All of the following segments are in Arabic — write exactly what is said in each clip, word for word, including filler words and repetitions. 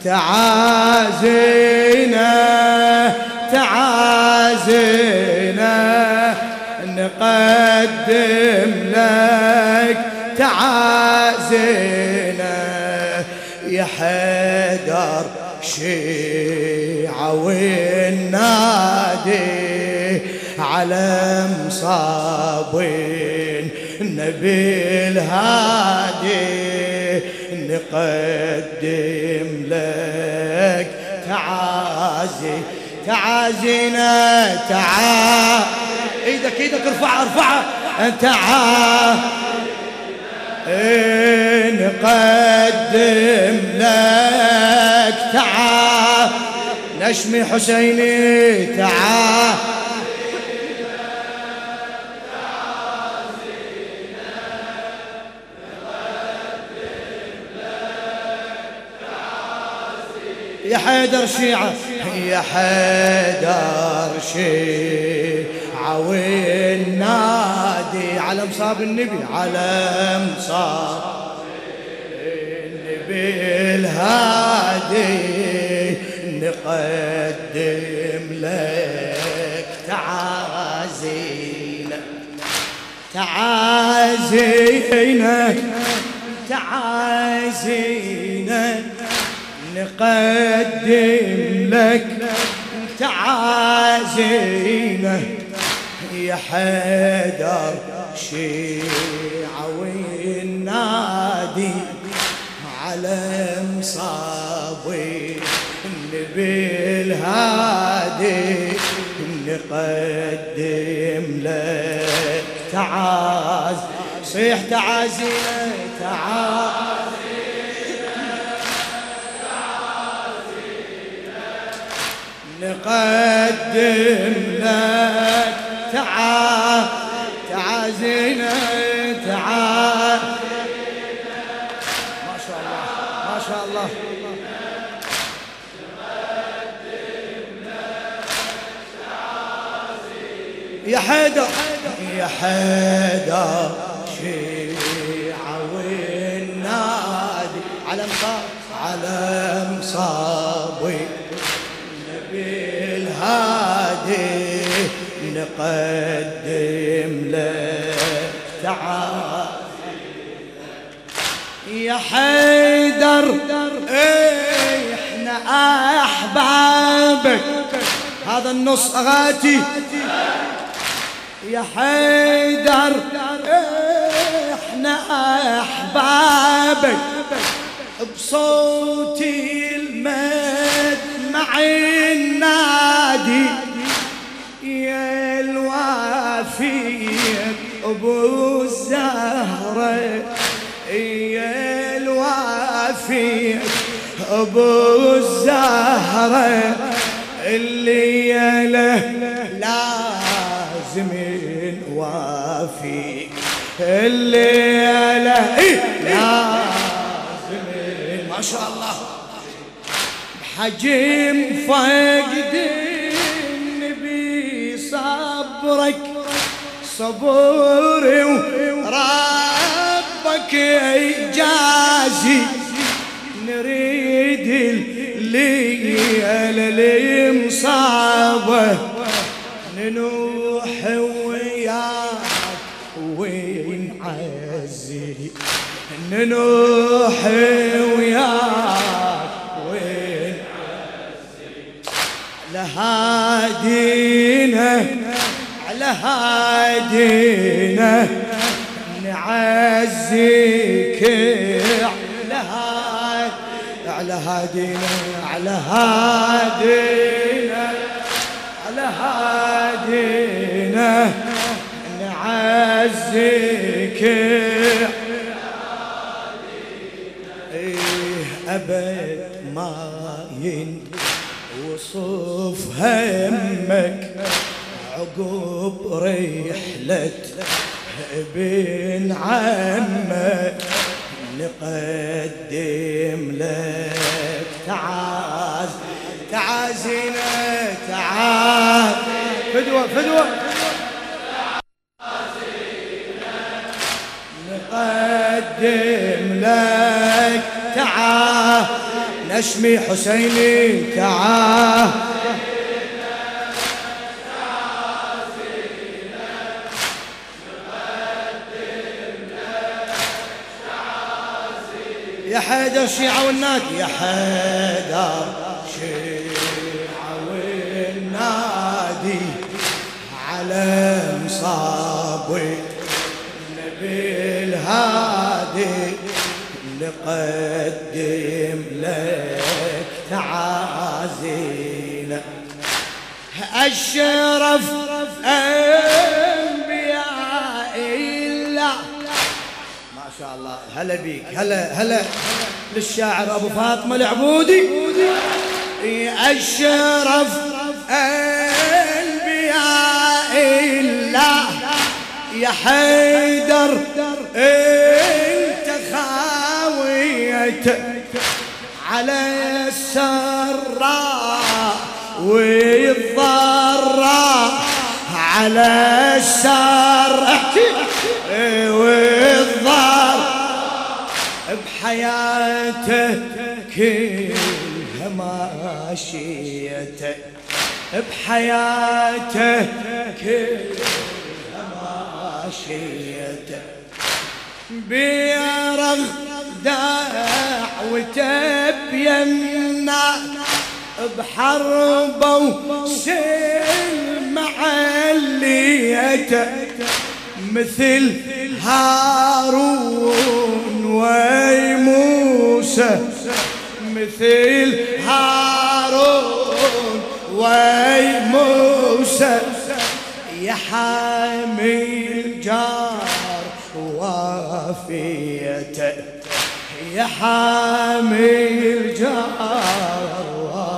تعازينا تعازينا نقدم لك تعازينا يا حيدر شيعة والنادي على مصابين نبي الهادي نقدم لك تعازي تعازينا تعا ايدك ايدك ارفعها ارفعها تعا نقدم لك تعا نشمي حسيني تعا يا حيدر شيعة يا حيدر شيعة والنادي على مصاب النبي على مصاب النبي الهادي نقدم لك تعازينا تعازينا تعازينا نقدم لك تعازينا يا حيدر شيعة والنادي على مصابي النبي الهادي نقدم لك تعاز صيح تعازينا تعاز نقدم لك تعا تعازينا تعا ما شاء الله ما شاء الله يا حيدر يا حيدر شيعة والنادي على مصاب على مصابي بالهادي نقدم لك تعال يا حيدر ايه احنا احبابك هذا النص اغاتي يا حيدر ايه احنا احبابك بصوتي المد مع النادي يا الوافي ابو الزهرة يا الوافي ابو الزهرة اللي له لازم نوافي اللي له لازم ما شاء الله حجم فقد النبي صبرك صبري وربك يجازي نريد الليل اللي مصابه ننوح وياك ونعزي ننوح وياك لهادينا على هادينا نعزيك على هادينا على هادينا على هادينا نعزيك ايه ابد ما ين وصف همك عقب رحلة ابن عمك نقدم لك تعاز تعازينا تعاز فدوة فدوة نقدم لك تعاز أشمي حسيني تعال يا حيدر شيعة والنادي، يا حيدر شيعة والنادي على مصابي النبي الهادي نقدم لك تعازينا. أشرف أنبياء الله ما شاء الله. هلا بيك، هلا هلا للشاعر أبو فاطمة العبودي. أشرف أنبياء الله يا حيدر انت خاويت على السراء والضراء على السر والضر بحياته كلها ماشيته بحياته كلها ماشيته بيرغ دعوته بيمنا بحربه وسلم عليته مثل هارون وموسى مثل هارون وموسى يا حامي الجار وافيته يا حامي الجار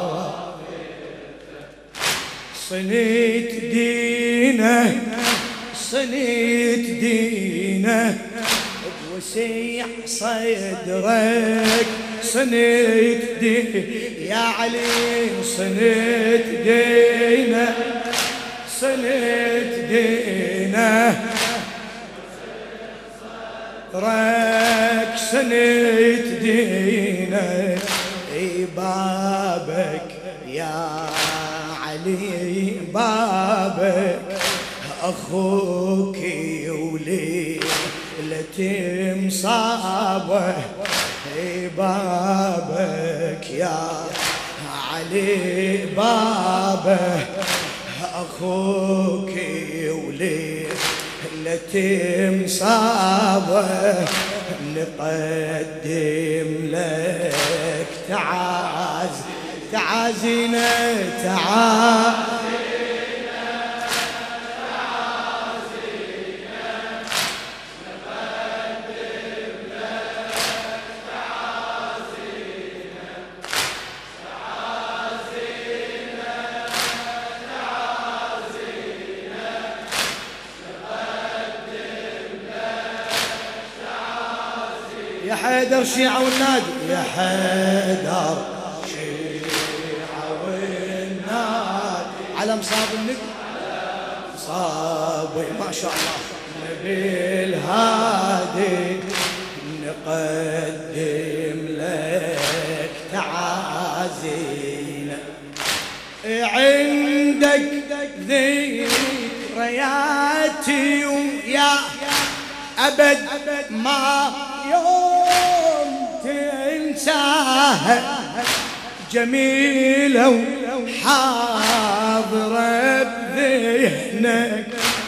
صنيت دينه صنيت دينه بوسيع صدرك صنيت دينه يا علي صنيت دينه صنيت دينه صدرك صنيت دينه اي بابك يا علي بابك أخوك وليلة مصابه بابك يا علي بابه أخوك وليلة مصابه نقدم لك تعاز تعازينا تعازينا يا حيدر شيعة والنادي، يا حيدر شيعة والنادي على مصاب النبي مصابي ما شاء الله النبي الهادي نقدم لك تعازينا. عندك ذكرياتي ويا أبد ما يوم تنساها جميلة وحاضرة بذهنك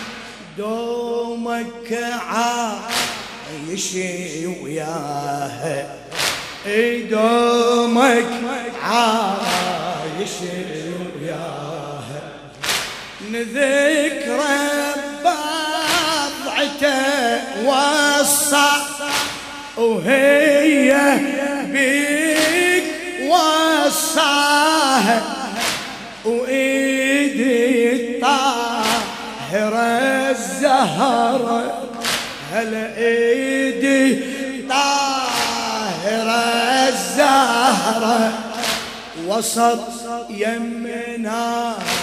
دومك عايش وياها دومك عايش وياها نذكرى بضعته وصى وهي بيك وصاها وإيدي الطاهرة الزهرة هلا إيدي طاهرة الزهرة وسط يمناك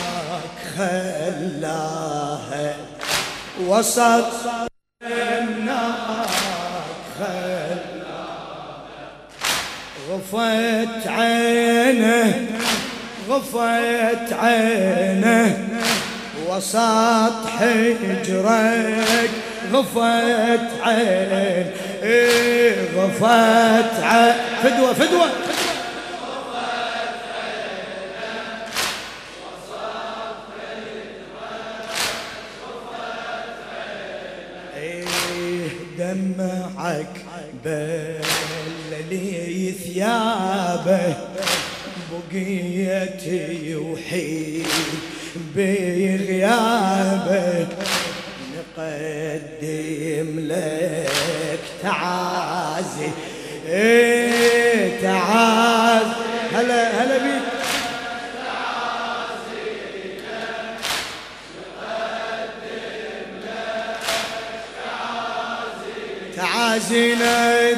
خلاها وسط يمناك خلاها غفت عينه غفت عينه وسط حجرك غفت عين إيه غفت عين فدوة فدوة إيه دمعك بللي ثيابه بقيتي وحيد بغيابه نقدم لك تعازي ايه تعاز هلا هلا بيك تعازينا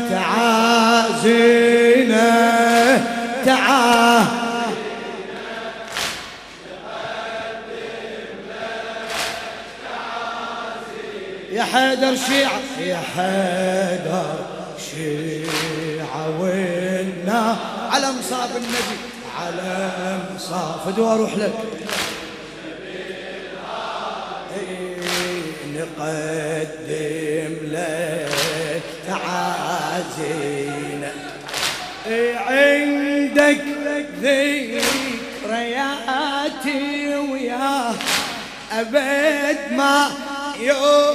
تعازينا تعا يا حيدر شيعة يا حيدر شيعة ونا على مصاب النبي على مصاب فدوا اروح لك نقدم لك تعازينا عندك ذكرياتي وياه أبد ما يوم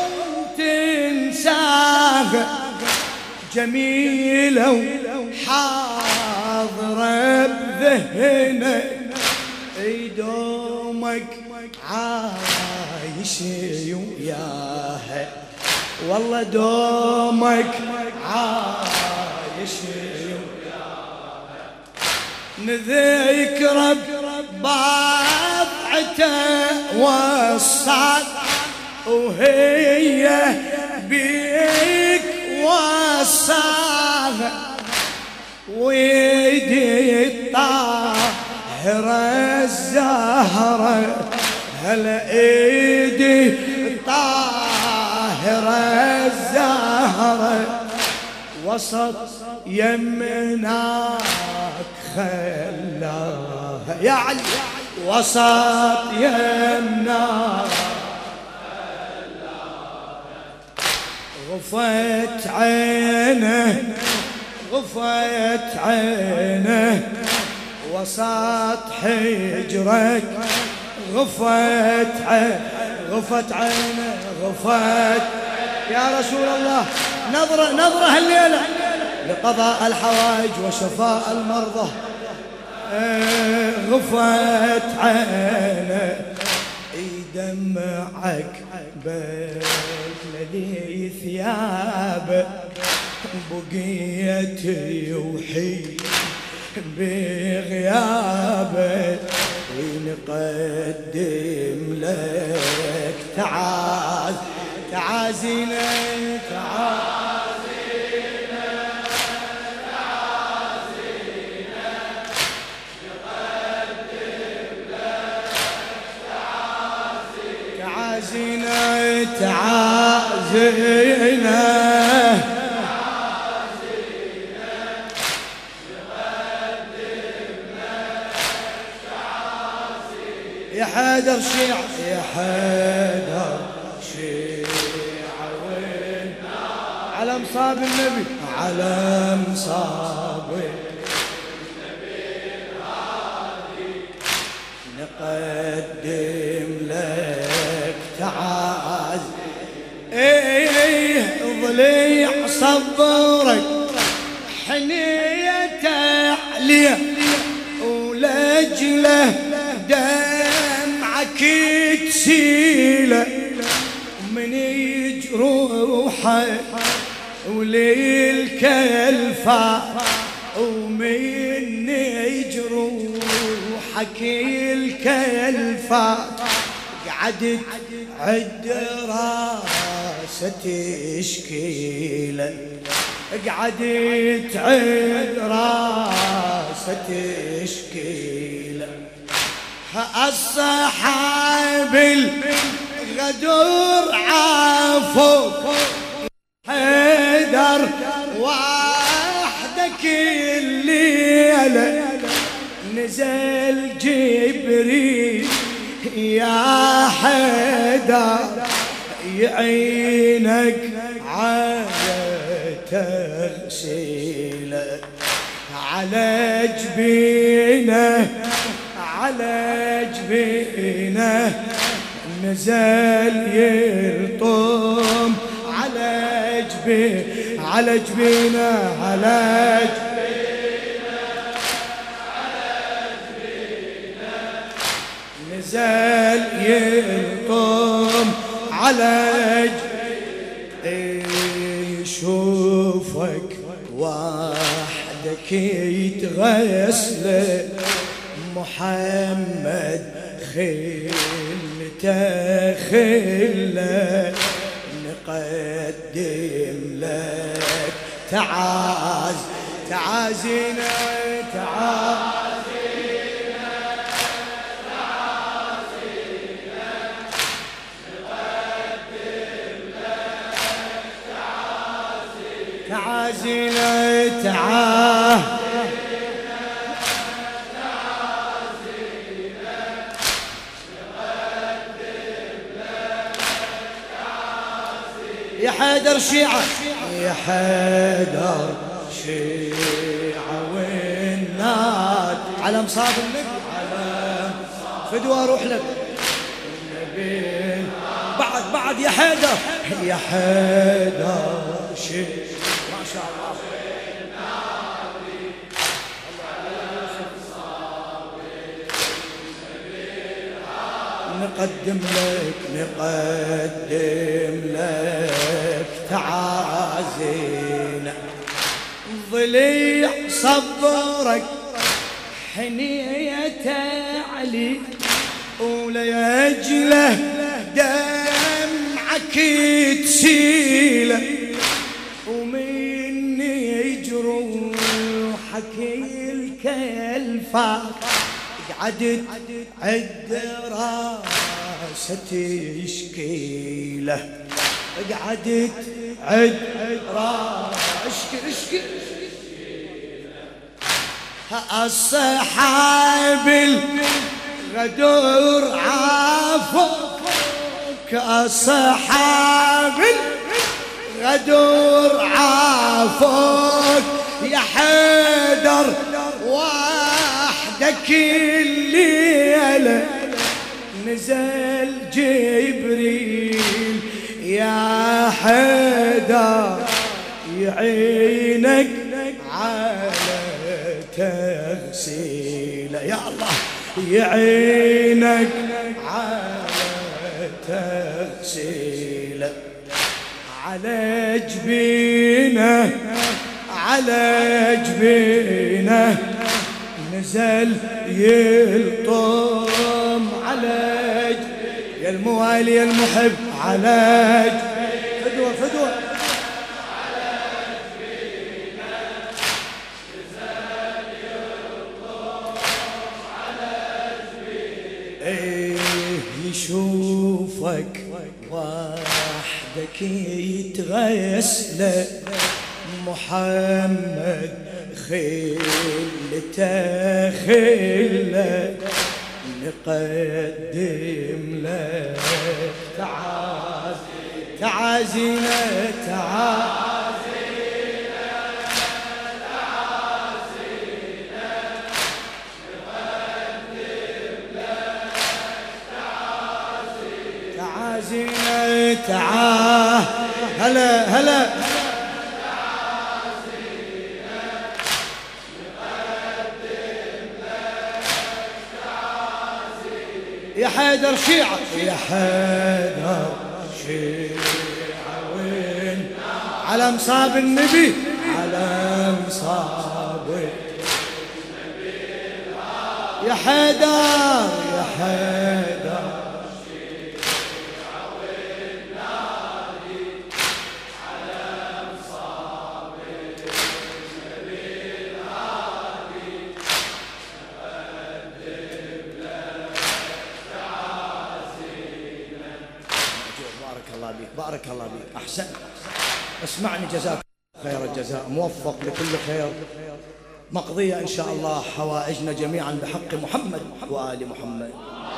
تنساها جميلة وحاضرة بذهنك دومك عايش وياها والله دومك عايش وياها نذكر بضعته وصل وهي بيك وصاها ويدي الطاهرة الزهرة هلا ايدي الطاهرة الزهرة وسط يمناك خلاها يا علي وسط يمناك غفت عينه غفت عينه وسط حجرك غفت عينه غفت عينه غفت يا رسول الله نظرة نظرة هالليلة لقضاء الحوائج وشفاء المرضى غفت عينه دمعك بللي ثيابه بقيتي وحيد بغيابه نقدم لك تعاز تعازينا تعازينا تعازينا نقدم لك تعازينا تعازينا يا حيدر شيعة يا حيدر شيعة وين على مصاب النبي على مصاب النبي الهادي نقدم لك تعاز ايه ضليع صبرك حنية عليه ولجله دمعك تسيله ومن يجروحه وللكلفة ومن يجروحك الكلفة قعدت عد راسة تشكيله قعدت عد راسة تشكيله الصحاب الغدر عافوا حيدر وحدك وحدك الليلة نزل جبريل يا حيدر يعينك على تغسيله على جبينه على جبينه نزل يلطم على جبينه على جبينه على جبينه على جبينه نزل يلطم على جبينه يشوفك وحدك يتغسل محمد خلته خله نقدم لك تعاز تعازينا تعازينا تعازينا نقدم لك تعازينا تعازينا تعازينا يا حيدر شيعة يا حيدر شيعة والناد على مصاب النبي على فدوى اروح لك النبي بعد بعد يا حيدر يا حيدر شيعة ما شاء الله نقدم لك نقدم لك تعازينا ضليع صبرك حنية علي وليجله دمعك تسيله ومني جروحك الكلفات قعدت عد راستي شكيله قعدت عد راسك اشكي الصحاب الغدور عافوك الصحاب الغدور عافوك يا حيدر وحدك الليلة نزل جبريل يا حيدر يعينك على تغسيله يا الله يعينك على تغسيله على جبينه على جبينه نزل يلطم على جبينه يا الموالي يا المحب على جبينه فدوة فدوة على جبينه نزل يلطم على جبينه ايه يشوفك وحدك يتغسل محمد خلته خله نقدم لك تعاز تعازينا تعازينا تعازينا نقدم لك تعازينا تعازينا تعا هلا هلا يا حيدر شيعة يا حيدر شيعة وين على مصاب النبي على مصاب النبي يا حيدر يا حيدر شيعة وين نادي على مصاب النبي الهادي بارك الله بك بارك الله بك أحسن اسمعني جزاك خير الجزاء، موفق لكل خير، مقضية إن شاء الله حوائجنا جميعا بحق محمد وآل محمد.